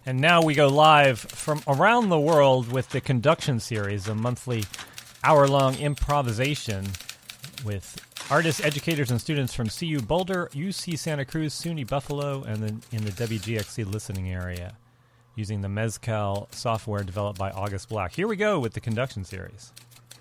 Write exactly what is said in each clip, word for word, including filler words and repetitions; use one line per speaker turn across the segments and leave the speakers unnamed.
And now we go live from around the world with the Conduction Series, a monthly hour-long improvisation with artists, educators, and students from C U Boulder, U C Santa Cruz, SUNY Buffalo, and then in the W G X C listening area, using the Mezcal software developed by August Black. Here we go with the Conduction Series.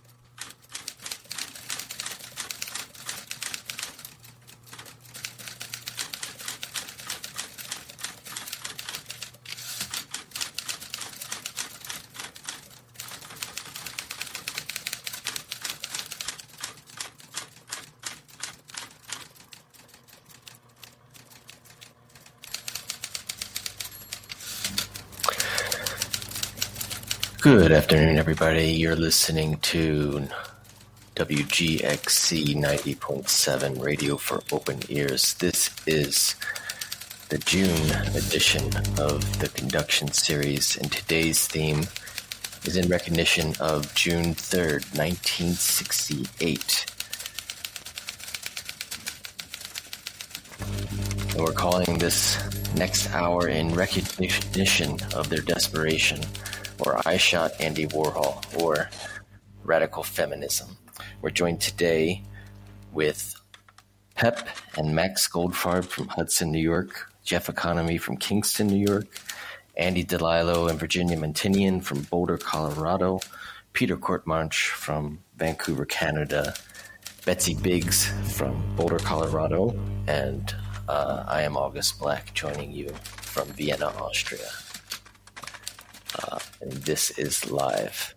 Good afternoon, everybody. You're listening to W G X C ninety point seven Radio for Open Ears. This is the June edition of the Conduction Series, and today's theme is in recognition of June third, nineteen sixty-eight. And we're calling this next hour in recognition of their desperation, or I Shot Andy Warhol, or Radical Feminism. We're joined today with Pep and Max Goldfarb from Hudson, New York, Jeff Economy from Kingston, New York, Andy DeLillo and Virginia Mantinian from Boulder, Colorado, Peter Courtmarch from Vancouver, Canada, Betsy Biggs from Boulder, Colorado, and uh, I am August Black, joining you from Vienna, Austria. Uh, and this is live.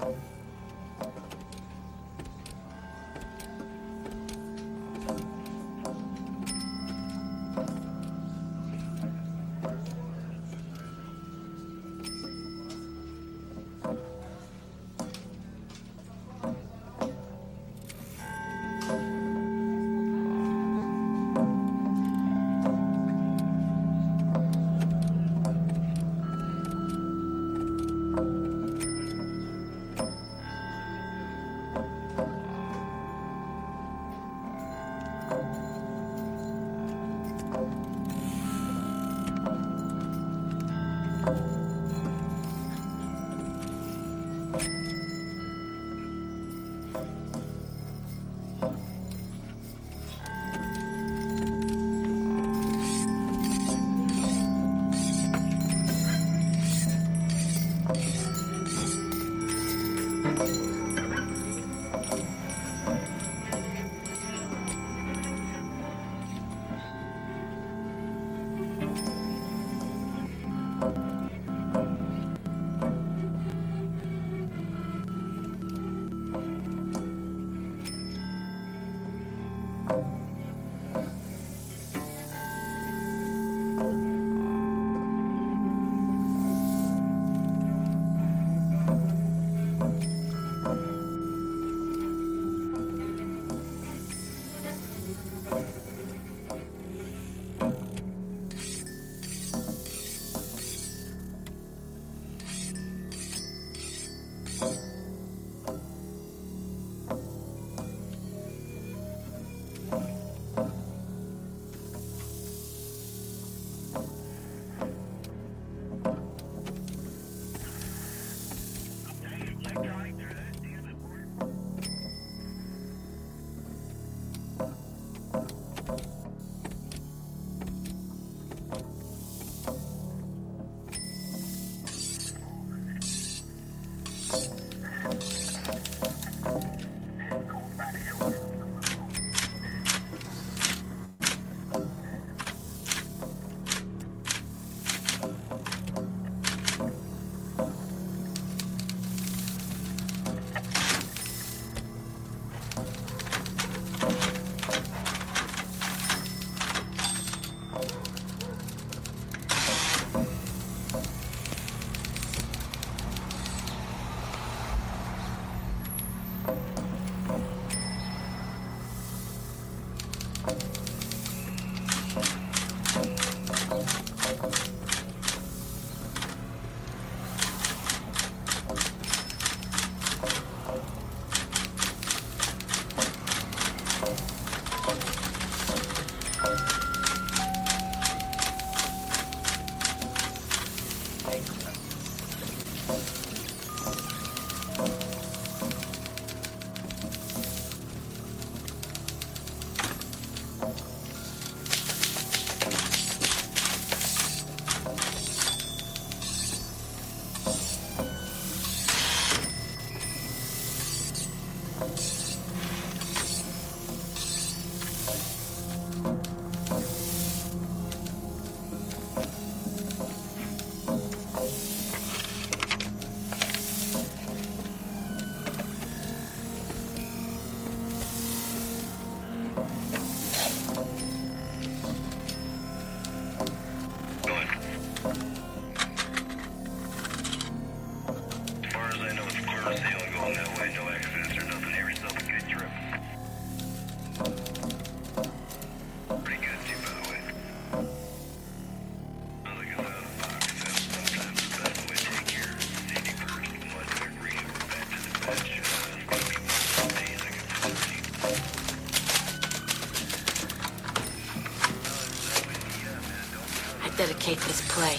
Dedicate this play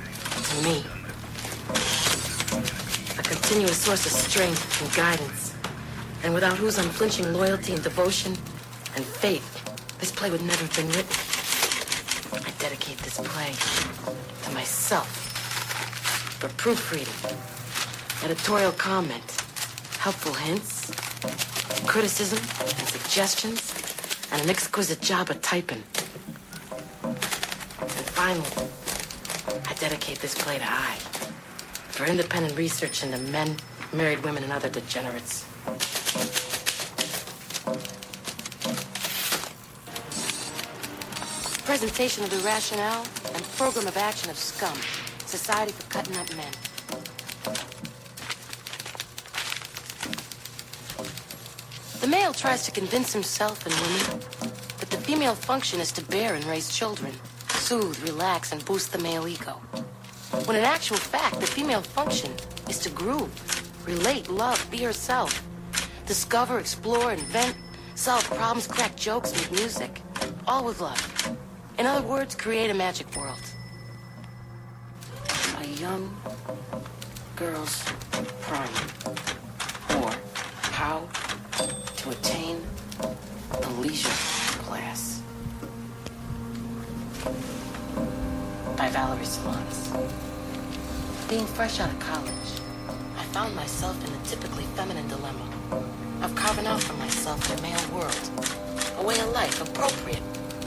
to me. A continuous source of strength and guidance, and without whose unflinching loyalty and devotion and faith, this play would never have been written. I dedicate this play to myself for proofreading, editorial comment, helpful hints, criticism and suggestions, and an exquisite job of typing. Finally, I dedicate this play to I, for independent research into men, married women and other degenerates. Presentation of the rationale and program of action of SCUM, Society for Cutting Up Men. The male tries to convince himself and women that the female function is to bear and raise children, soothe, relax, and boost the male ego. When in actual fact, the female function is to groove, relate, love, be herself, discover, explore, invent, solve problems, crack jokes, make music, all with love. In other words, create a magic world. A young girl's primer. Or how to attain the leisure class. By Valerie Solanas. Being fresh out of college, I found myself in a typically feminine dilemma of carving out for myself in a male world, a way of life appropriate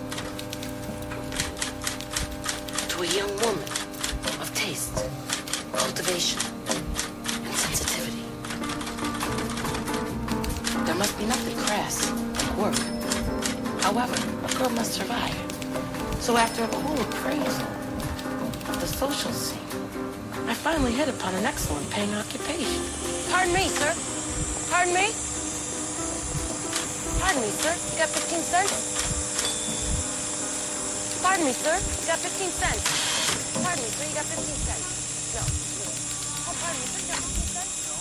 to a young woman of taste, cultivation, and sensitivity. There must be nothing crass like work. However, a girl must survive. So after a cool appraisal of the social scene, I finally hit upon an excellent paying occupation. Pardon me, sir. Pardon me? Pardon me, sir. You got fifteen cents? Pardon me, sir. You got fifteen cents? Pardon me, sir. You got fifteen cents? No. no. Oh, pardon me, sir. You got fifteen cents? No.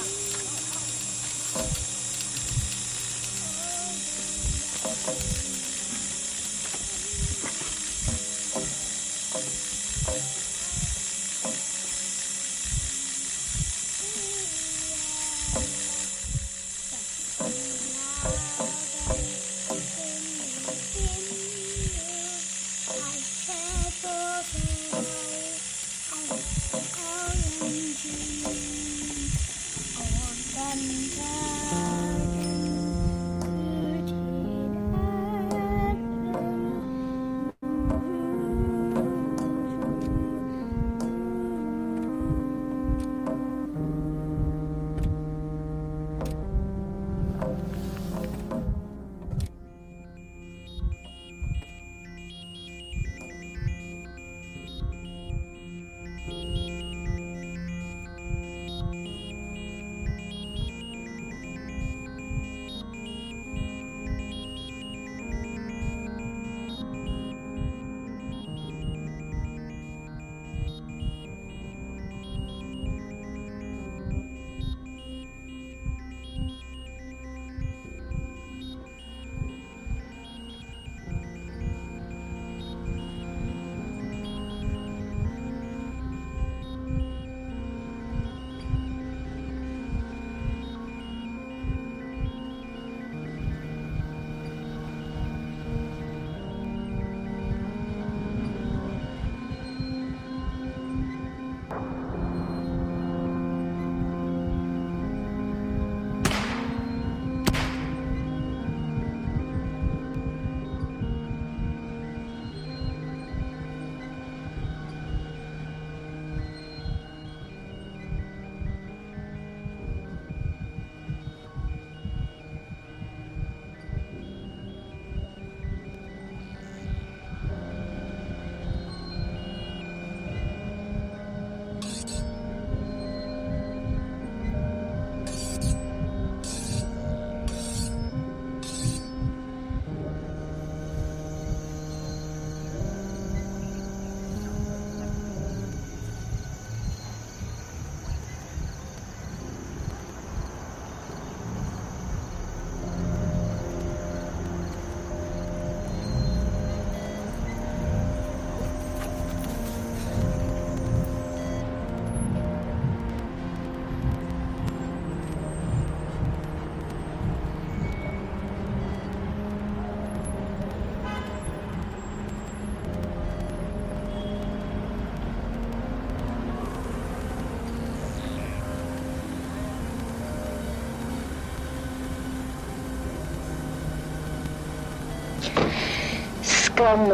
Comme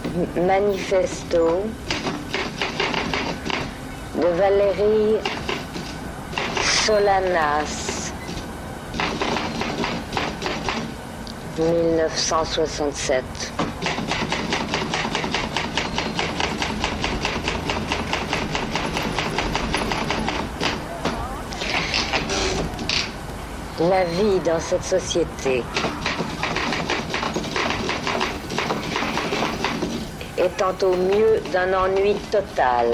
Manifesto de Valérie Solanas, mille neuf cent soixante-sept. La vie dans cette société étant au mieux d'un ennui total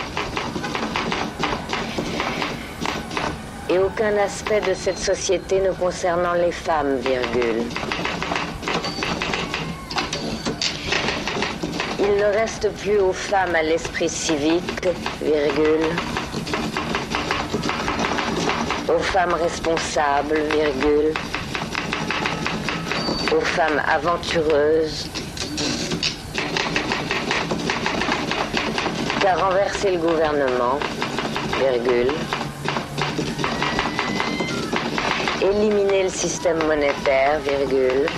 et aucun aspect de cette société ne concernant les femmes, virgule. Il ne reste plus aux femmes à l'esprit civique, virgule, aux femmes responsables, virgule, aux femmes aventureuses, qu'à renverser le gouvernement, virgule, éliminer le système monétaire, virgule,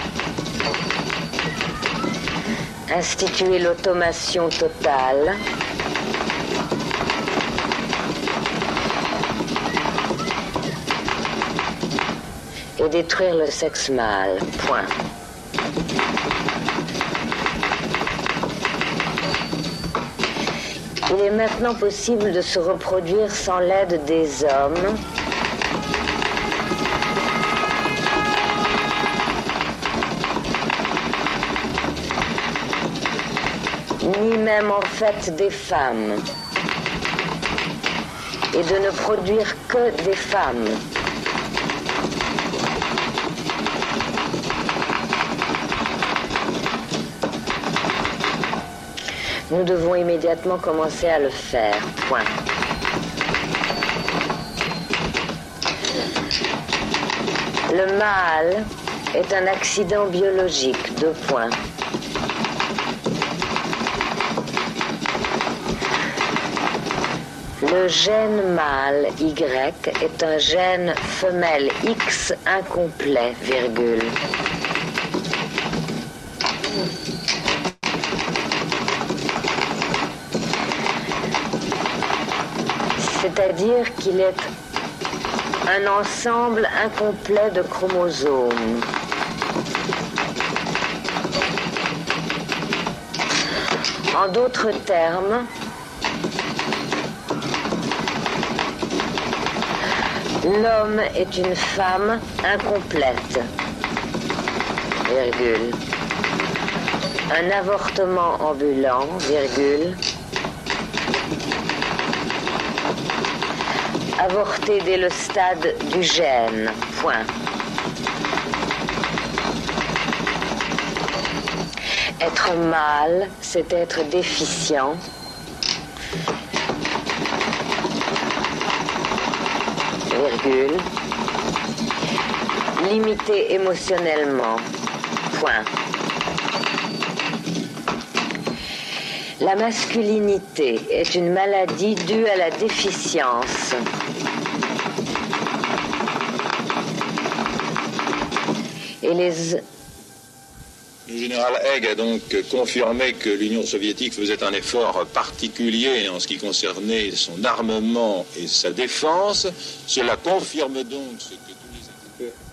instituer l'automation totale, et détruire le sexe mâle, point. Il est maintenant possible de se reproduire sans l'aide des hommes, ni même en fait des femmes, et de ne produire que des femmes. Nous devons immédiatement commencer à le faire, point. Le mâle est un accident biologique, deux points. Le gène mâle Y est un gène femelle X incomplet, virgule. C'est-à-dire qu'il est un ensemble incomplet de chromosomes. En d'autres termes, l'homme est une femme incomplète, virgule. Un avortement ambulant, virgule. Avorté dès le stade du gène, point. Être mâle, c'est être déficient. Virgule. Limité émotionnellement, point. La masculinité est une maladie due à la déficience. Et les...
Le général Haig a donc confirmé que l'Union soviétique faisait un effort particulier en ce qui concernait son armement et sa défense. Cela confirme donc ce que tous les experts...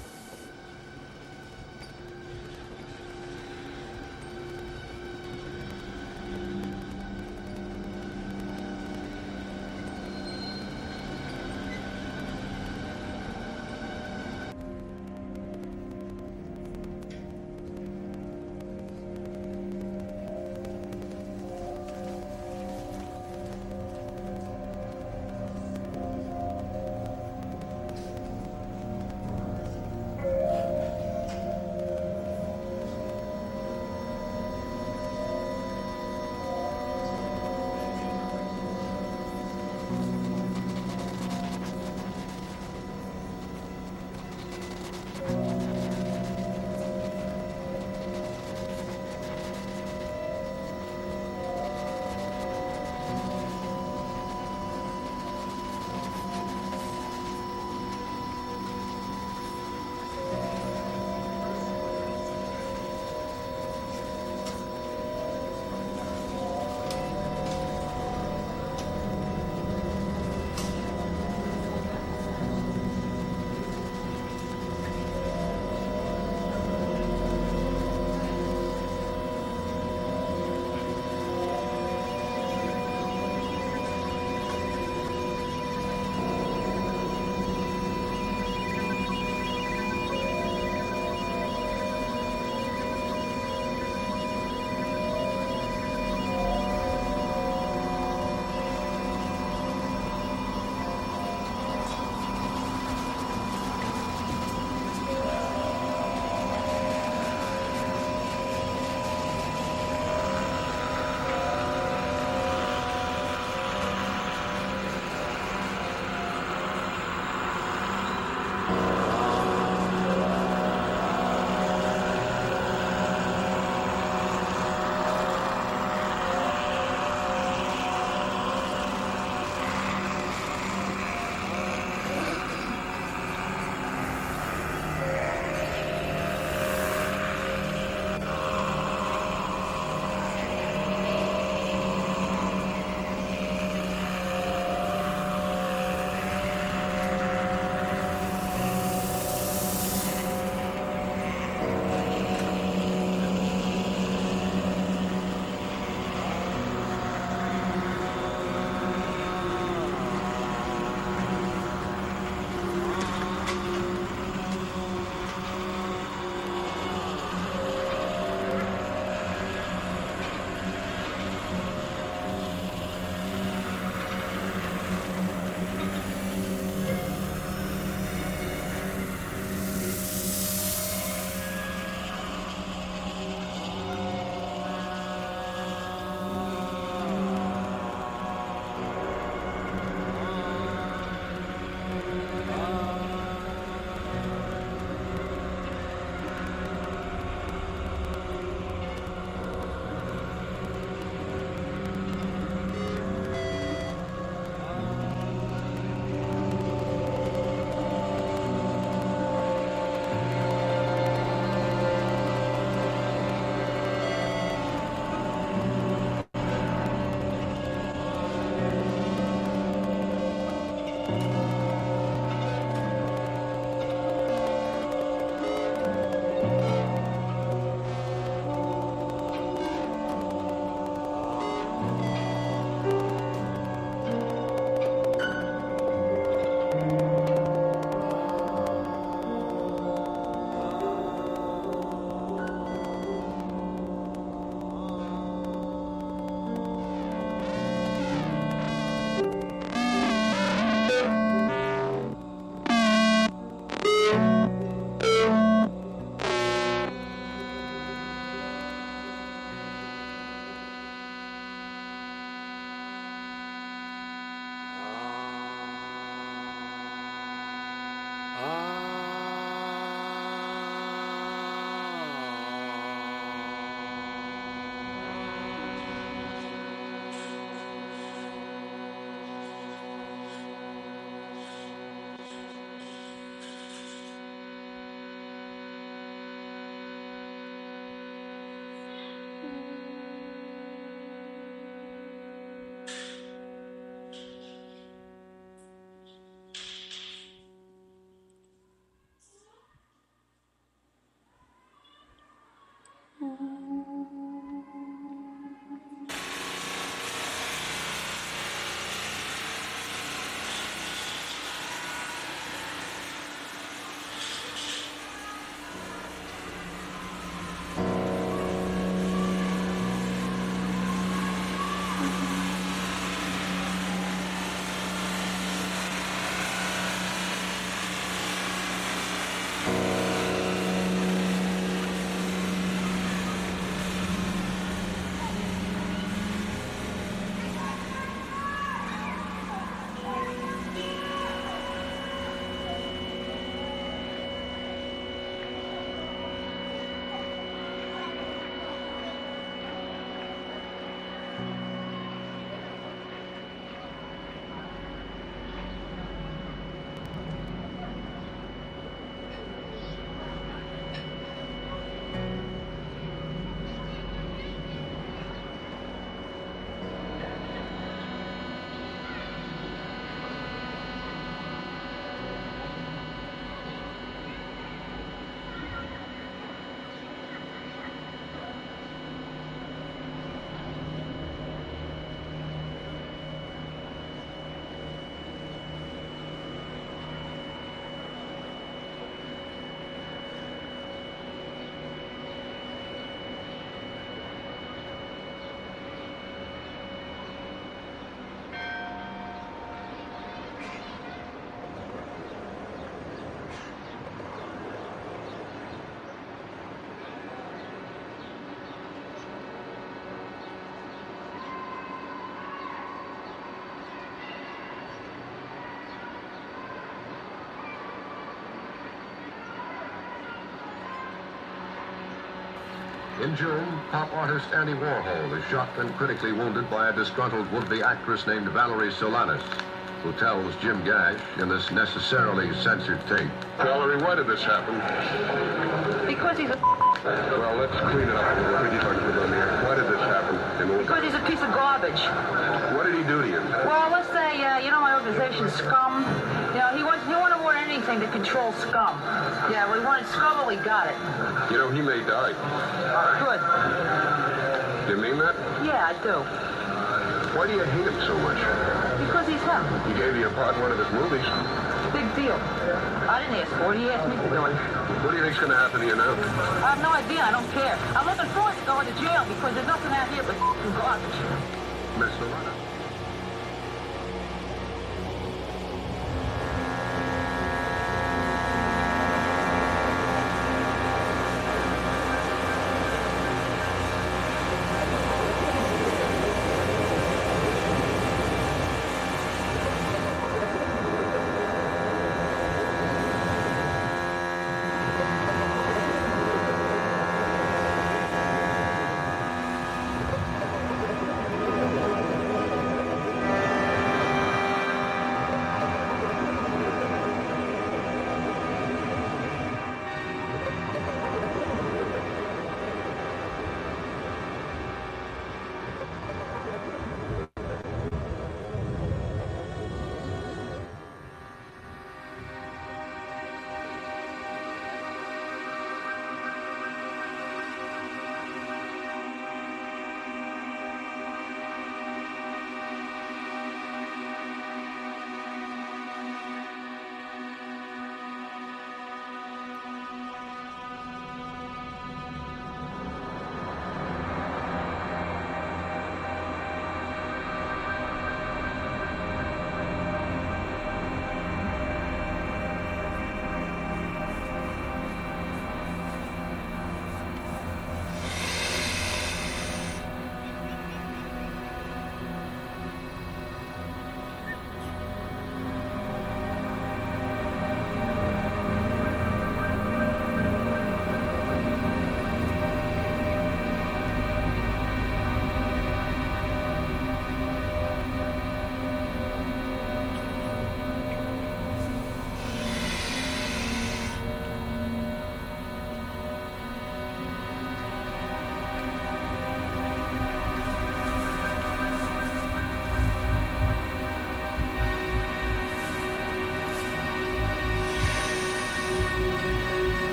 In June, pop artist Andy Warhol is shot and critically wounded by a disgruntled would-be actress named Valerie Solanas, who tells Jim Gash in this necessarily censored tape.
Valerie, why did this happen?
Because he's a...
Well, let's clean it up. What did you talk about on the air? Why did this happen?
Because he's a piece of garbage.
What did he do to you?
Well, let's say, uh, you know my organization, Scum? You know, he wants, he wanted more than anything to control Scum. Yeah, we wanted Scum and we got it.
You know, he may die.
Good.
Do you mean that?
Yeah, I do.
Why do you hate him so much?
Because he's him.
He gave you a part in one of his movies.
Big deal. I didn't ask for it. He asked me to do it.
What do you think's going to happen to you now?
I have no idea. I don't care. I'm looking forward to going to jail because there's nothing out here but garbage.
Mister Runner.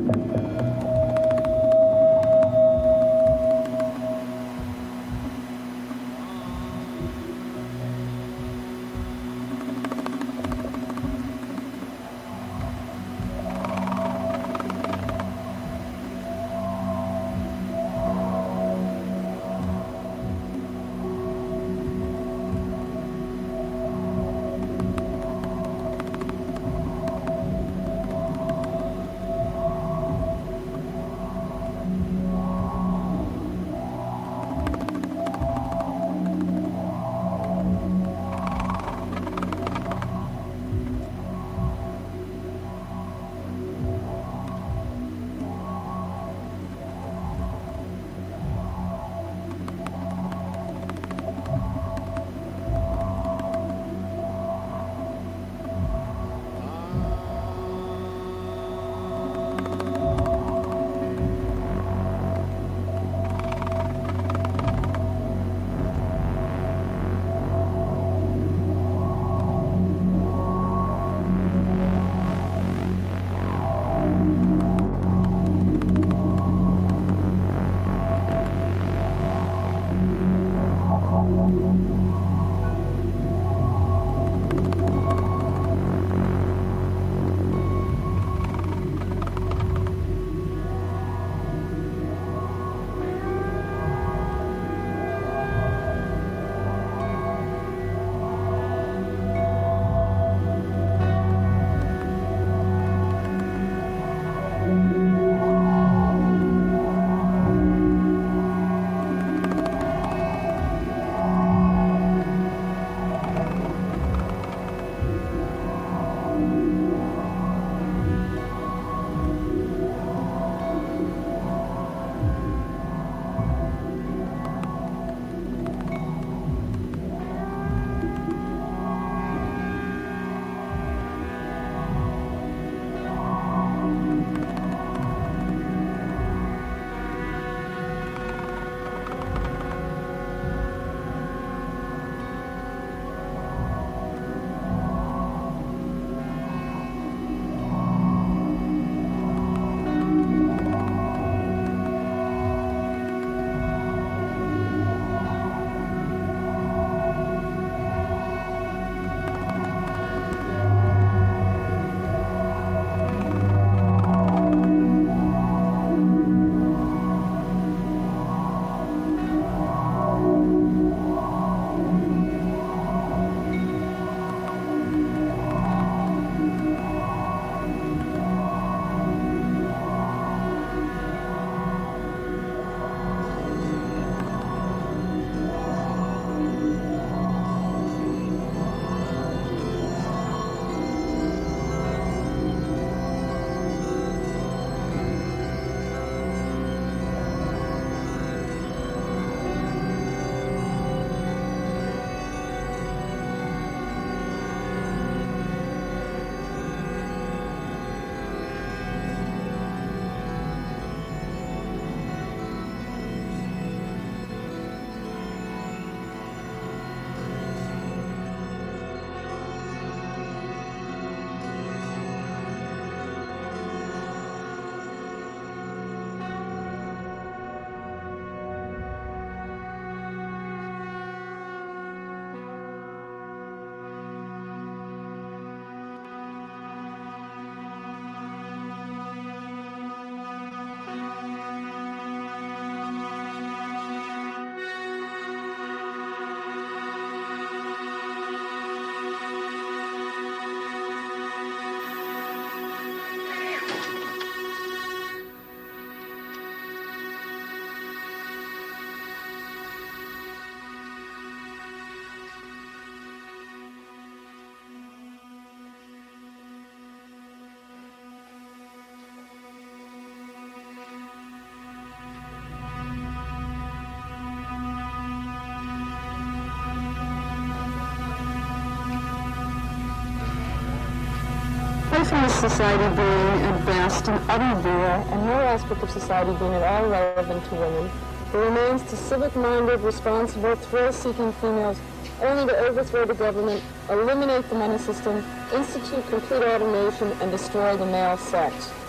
Placing this society being at best an utter bore, and no aspect of society being at all relevant to women, it remains to civic-minded, responsible, thrill-seeking females only to overthrow the government, eliminate the money system, institute complete automation, and destroy the male sex.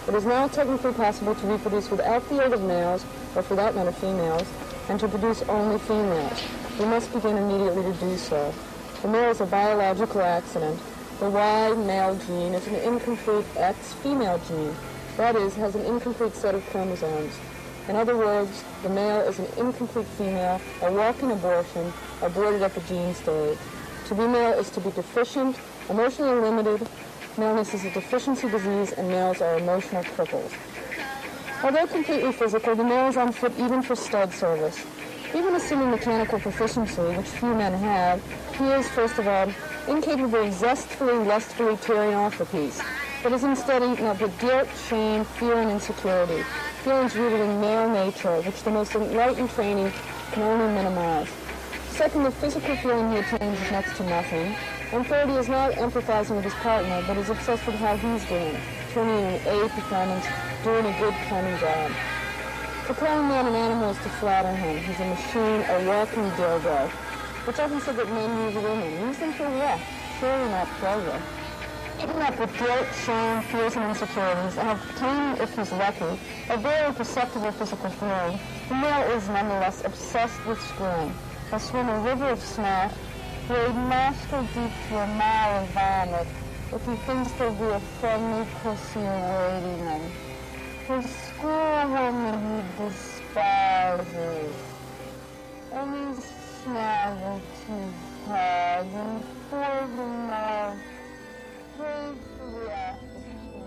It is now technically possible to reproduce without the aid of males, or for that matter females, and to produce only females. We must begin immediately to do so. The male is a biological accident. The Y male gene is an incomplete X female gene. That is, has an incomplete set of chromosomes. In other words, the male is an incomplete female, a walking abortion, aborted at the gene stage. To be male is to be deficient, emotionally limited. Maleness is a deficiency disease, and males are emotional cripples. Although completely physical, the male is unfit even for stud service. Even assuming mechanical proficiency, which few men have, he is, first of all, incapable of zestfully, lustfully tearing off a piece, but is instead eaten up with guilt, shame, fear, and insecurity, feelings rooted in male nature, which the most enlightened training can only minimize. Second, the physical feeling he attains is next to nothing. And third, he is not empathizing with his partner, but is obsessed with how he's doing, turning in an A performance, doing a good plumbing job. To call a man an animal is to flatter him. He's a machine, a walking dildo. It's often said that men use women. Use them for what? Surely not pleasure. Eaten up with guilt, shame, fears, and insecurities, and obtaining, if he's lucky, a very perceptible physical feeling, the male is nonetheless obsessed with screwing. He'll swim a river of snot, wade nostril deep to a mile of vomit, if he thinks there'll be a friendly pussy awaiting him. He'll screw a woman he despises, and he's snaggled too hard and for the love. Praise for the opportunity.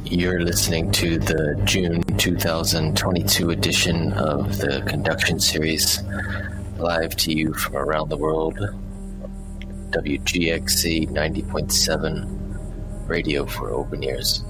You're listening to the June two thousand twenty-two edition of the Conduction Series, live to you from around the world. W G X C ninety point seven, radio for open ears.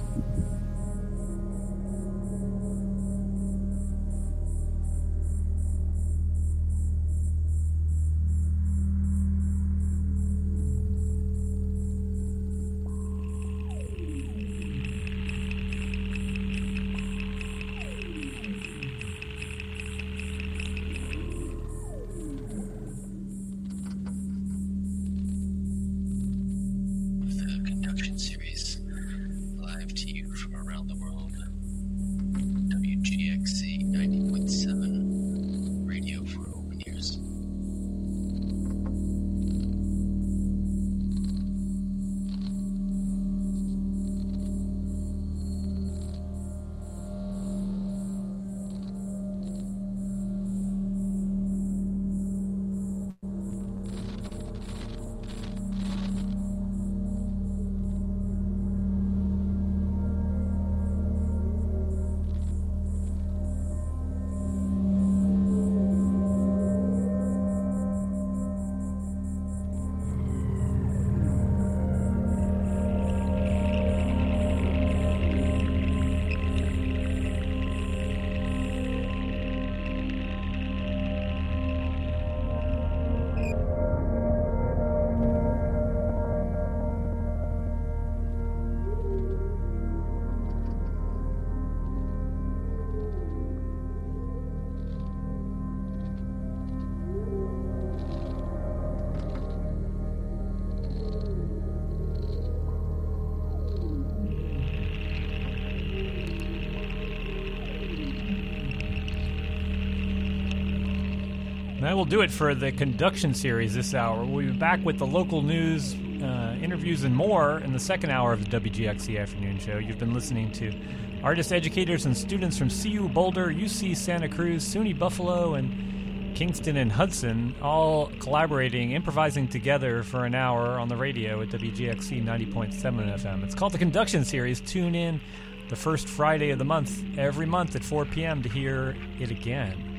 That will do it for the Conduction Series this hour. We'll be back with the local news, uh, interviews, and more in the second hour of the W G X C Afternoon Show. You've been listening to artists, educators, and students from C U Boulder, U C Santa Cruz, SUNY Buffalo, and Kingston and Hudson, all collaborating, improvising together for an hour on the radio at W G X C ninety point seven F M. It's called the Conduction Series. Tune in the first Friday of the month, every month at four p.m. to hear it again.